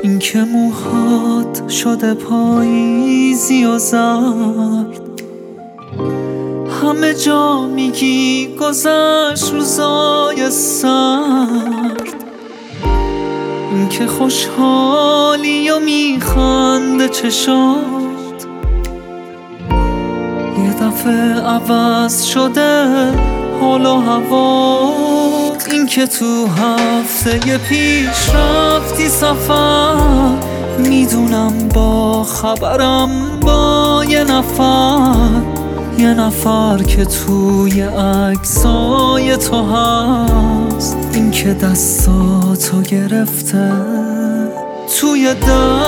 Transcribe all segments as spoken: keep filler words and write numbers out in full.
این که موهات شده پاییزی و زرد، همه جا میگی گذشت روزای سرد. این که خوشحالی و میخنده چشات، یه دفعه عوض شده حال و هوات. این که تو هفته پیش رفتی سفر، میدونم با خبرم با یه نفر، یه نفر که توی عکسای تو هست. این که دستاتو گرفته توی دست،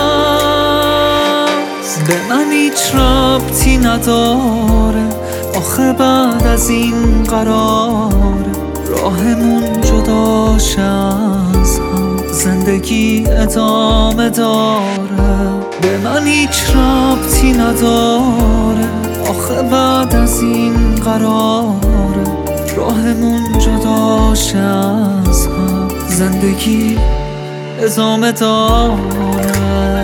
به من هیچ ربطی نداره آخه بعد از این قراره راهمون جدا شه از هم، زندگی ادامه داره. به من هیچ ربطی نداره آخه بعد از این قراره راهمون جدا شه از هم، زندگی ادامه داره.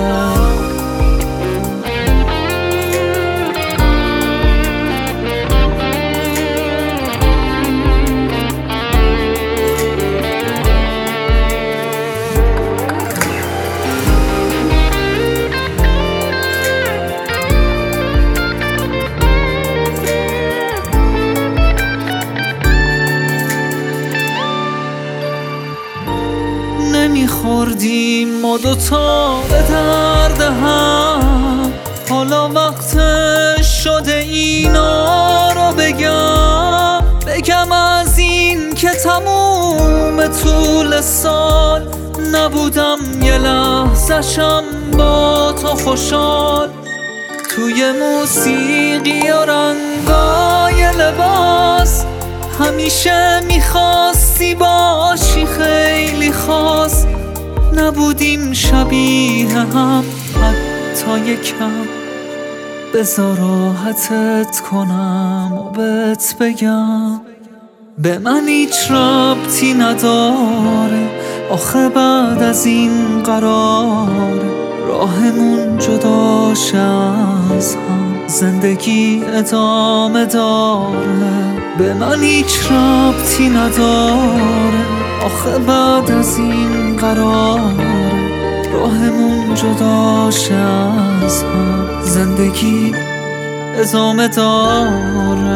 نمیخوردیم ما دوتا به درد هم، حالا وقتش شده اینا رو بگم. بگم از این که تموم طول سال نبودم یه لحظه‌شم با تو خوشحال. توی موسیقی و رنگای لباس همیشه میخواستی باشی خیلی خاص. نبودیم شبیه هم حتی یکم، بذار راحتت کنم و بهت بگم. به من هیچ ربطی نداره آخه بعد از این قراره راهمون جدا شه از هم، زندگی ادامه داره. به من هیچ ربطی نداره آخه بعد از این قراره راهمون جدا شه از هم، زندگی ادامه داره.